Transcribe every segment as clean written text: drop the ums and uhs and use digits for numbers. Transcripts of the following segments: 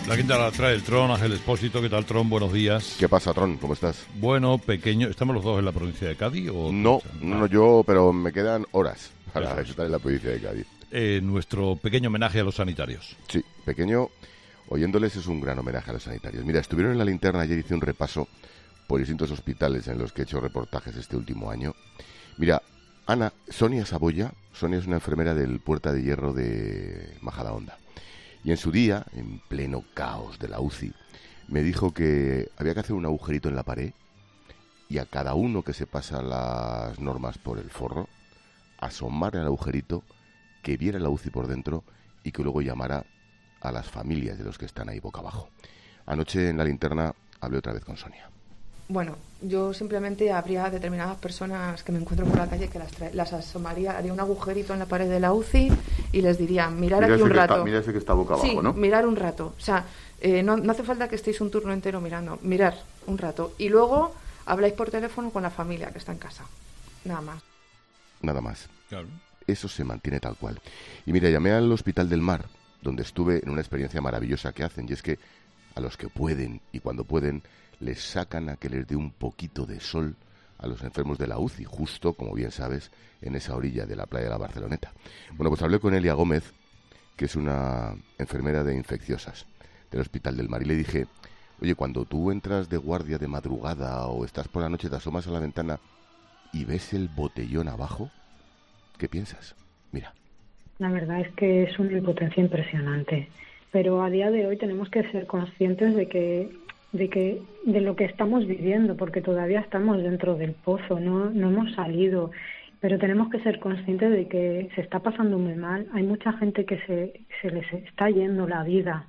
La quinta la trae el Tron, Ángel Expósito. ¿Qué tal, Tron? Buenos días. ¿Qué pasa, Tron? ¿Cómo estás? Bueno, pequeño. ¿Estamos los dos en la provincia de Cádiz? ¿O No, pero me quedan horas para estar en la provincia de Cádiz. Nuestro pequeño homenaje a los sanitarios. Sí, pequeño, oyéndoles es un gran homenaje a los sanitarios. Mira, estuvieron en la linterna, ayer hice un repaso por distintos hospitales en los que he hecho reportajes este último año. Mira, Sonia Saboya, Sonia es una enfermera del Puerta de Hierro de Majadahonda. Y en su día, en pleno caos de la UCI, me dijo que había que hacer un agujerito en la pared y a cada uno que se pasa las normas por el forro, asomar el agujerito, que viera la UCI por dentro y que luego llamara a las familias de los que están ahí boca abajo. Anoche en la linterna hablé otra vez con Sonia. Bueno, yo simplemente habría determinadas personas que me encuentro por la calle que las asomaría, haría un agujerito en la pared de la UCI y les diría, mirar aquí un rato. Mira ese que está boca abajo, sí, ¿no? Mirar un rato. O sea, no hace falta que estéis un turno entero mirando, mirar un rato. Y luego habláis por teléfono con la familia que está en casa. Nada más. Nada más. Claro. Eso se mantiene tal cual. Y mira, llamé al Hospital del Mar, donde estuve en una experiencia maravillosa que hacen, y es que a los que pueden y cuando pueden les sacan a que les dé un poquito de sol a los enfermos de la UCI, justo, como bien sabes, en esa orilla de la playa de la Barceloneta. Bueno, pues hablé con Elia Gómez, que es una enfermera de infecciosas del Hospital del Mar, y le dije, oye, cuando tú entras de guardia de madrugada o estás por la noche, te asomas a la ventana y ves el botellón abajo, ¿qué piensas? Mira. La verdad es que es una impotencia impresionante, pero a día de hoy tenemos que ser conscientes de lo que estamos viviendo, porque todavía estamos dentro del pozo, no hemos salido, pero tenemos que ser conscientes de que se está pasando muy mal. Hay mucha gente que se les está yendo la vida.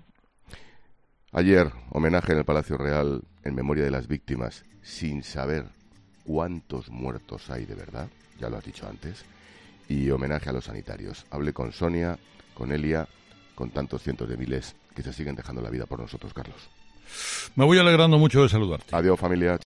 Ayer, homenaje en el Palacio Real en memoria de las víctimas, sin saber cuántos muertos hay de verdad, ya lo has dicho antes, y homenaje a los sanitarios. Hablé con Sonia, con Elia, con tantos cientos de miles que se siguen dejando la vida por nosotros, Carlos. Me voy alegrando mucho de saludarte. Adiós, familia.